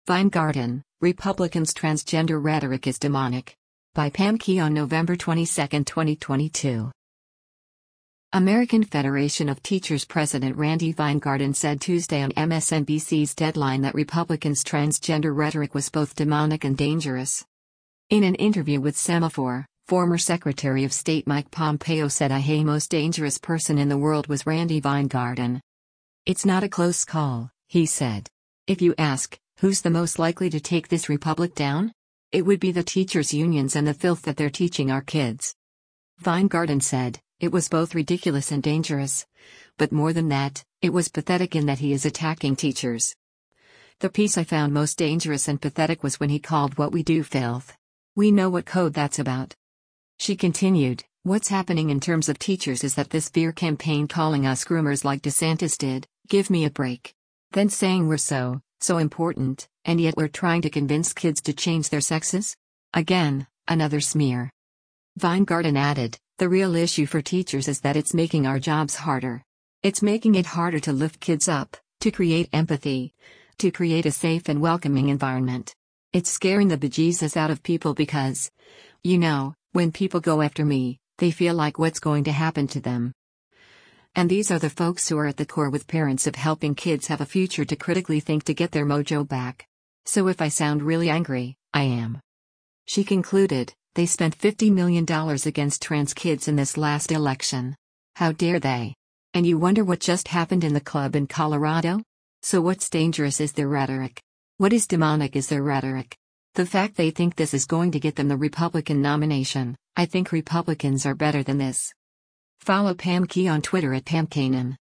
Weingarten, Republicans' transgender rhetoric is demonic. By Pam Key on November 22, 2022. American Federation of Teachers President Randi Weingarten said Tuesday on MSNBC's Deadline that Republicans' transgender rhetoric was both demonic and dangerous. In an interview with Semafor, former Secretary of State Mike Pompeo said the most dangerous person in the world was Randi Weingarten. It's not a close call, he said. If you ask, who's the most likely to take this republic down? It would be the teachers' unions and the filth that they're teaching our kids. Weingarten said, it was both ridiculous and dangerous. But more than that, it was pathetic in that he is attacking teachers. The piece I found most dangerous and pathetic was when he called what we do filth. We know what code that's about. She continued, what's happening in terms of teachers is that this fear campaign calling us groomers like DeSantis did, give me a break. Then saying we're so important, and yet we're trying to convince kids to change their sexes? Again, another smear. Weingarten added, the real issue for teachers is that it's making our jobs harder. It's making it harder to lift kids up, to create empathy, to create a safe and welcoming environment. It's scaring the bejesus out of people because, when people go after me, they feel like what's going to happen to them. And these are the folks who are at the core with parents of helping kids have a future to critically think to get their mojo back. So if I sound really angry, I am. She concluded, they spent $50 million against trans kids in this last election. How dare they? And you wonder what just happened in the club in Colorado? So what's dangerous is their rhetoric. What is demonic is their rhetoric. The fact they think this is going to get them the Republican nomination. I think Republicans are better than this. Follow Pam Key on Twitter at PamKanan.